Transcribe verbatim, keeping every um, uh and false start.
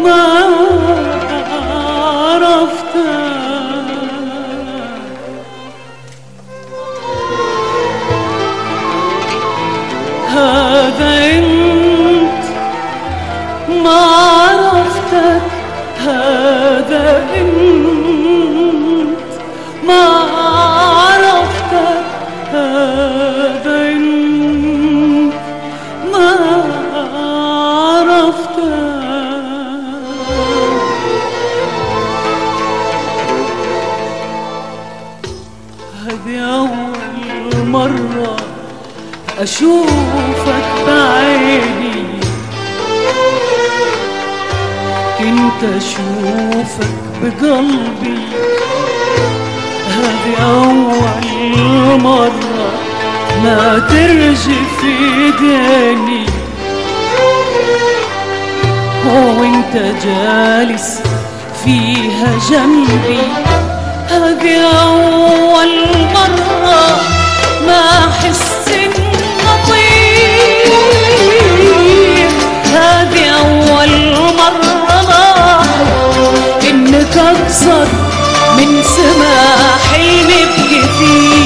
ما عرفتك. هذا انت ما عرفتك، هذا انت ما عرفتك، هذا انت ما عرفتك. هذه أول مرة أشوفك بعيني، كنت أشوفك بقلبي. هذه أول مرة ما ترجف ايديني وانت جالس فيها جنبي. هذه أول مرة ما أحس النطير. هذه أول مرة إنك أكثر من سما حلمي بكثير.